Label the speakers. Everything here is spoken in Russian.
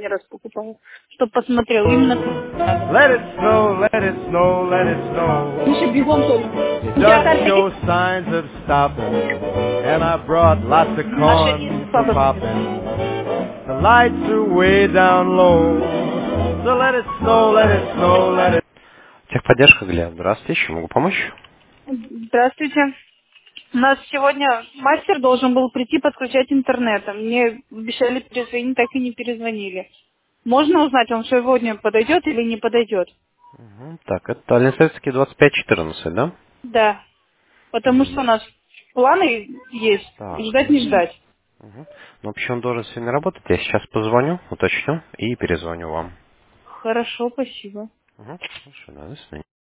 Speaker 1: последний раз покупала. Чтоб посмотрел. Именно надо.
Speaker 2: Let it snow, let it snow, let it
Speaker 1: Миша,
Speaker 2: snow.
Speaker 1: бегом только.
Speaker 2: It
Speaker 1: У тебя
Speaker 2: doesn't
Speaker 1: карта
Speaker 2: show
Speaker 1: есть?
Speaker 2: signs of stopping, and I brought lots of
Speaker 1: Наша есть.
Speaker 2: corn for
Speaker 1: Папа будет.
Speaker 2: popping. The lights are way down low, so let it snow, let it snow, let it... Техподдержка, Глеб. Здравствуйте, еще могу помочь?
Speaker 1: Здравствуйте. У нас сегодня мастер должен был прийти подключать интернет. А мне обещали перезвонить, так и не перезвонили. Можно узнать, он сегодня подойдет или не подойдет?
Speaker 2: Так, это Ленсовский 2514, да?
Speaker 1: Да. Потому что у нас планы есть.
Speaker 2: Так.
Speaker 1: Ждать не ждать.
Speaker 2: Ну, вообще он должен сегодня работать. Я сейчас позвоню, уточню и перезвоню вам.
Speaker 1: Хорошо, спасибо.
Speaker 2: Хорошо, да, до свидания.